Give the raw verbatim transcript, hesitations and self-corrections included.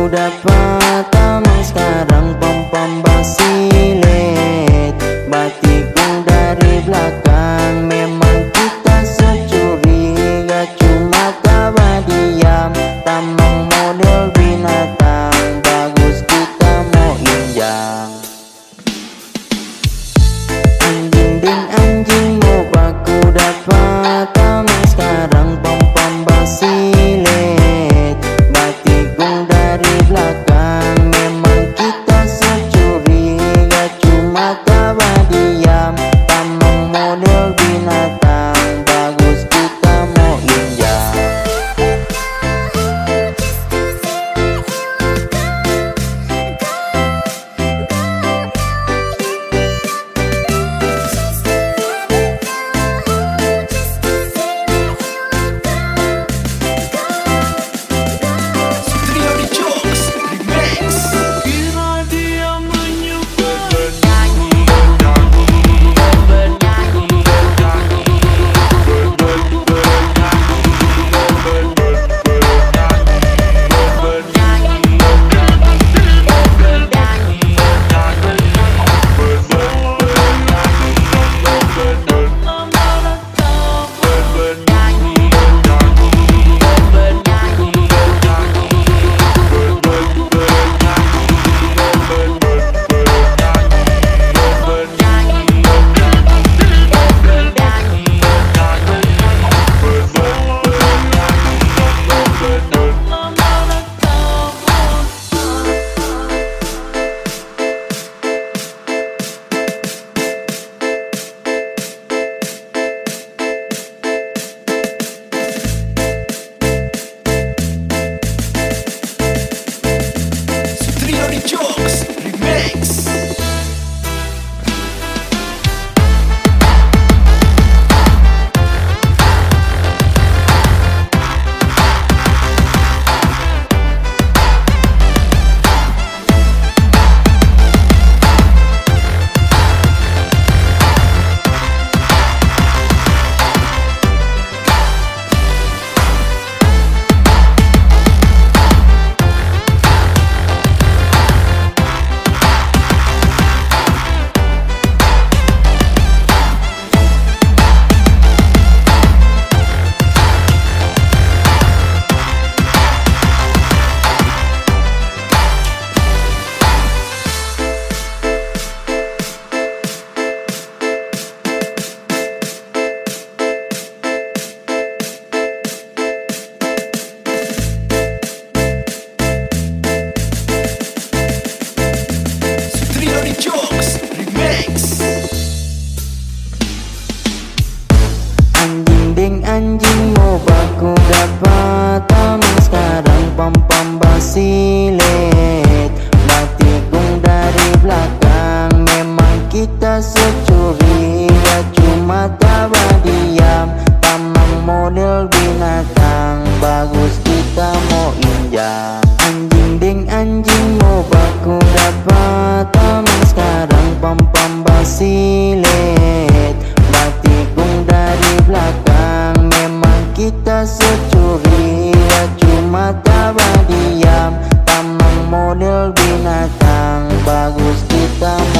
aku dapat tamang sekarang pom-pom basilet. Batikung dari belakang, memang kita securi, gak cuma tawa diam. Tamang model binatang, bagus kita mau injang. Anjing ding anjing mau baku dapat tamang sekarang pom-pom basilet. Batikung dari belakang, memang kita securi, gak cuma tawa diam. Tamang model binatang, bagus kita mau injang. Anjing ding anjing mau baku dapat tamang sekarang pom-pom basilet. Batikung dari belakang, memang kita securi, gak cuma tawa diam. Tamang model binatang, bagus kita mau injang. Anjing ding anjing mau baku dapat tamang sekarang pom-pom basilet. Batikung dari belakang, memang kita securi, gak cuma tawa diam. Tamang model binatang, bagus kita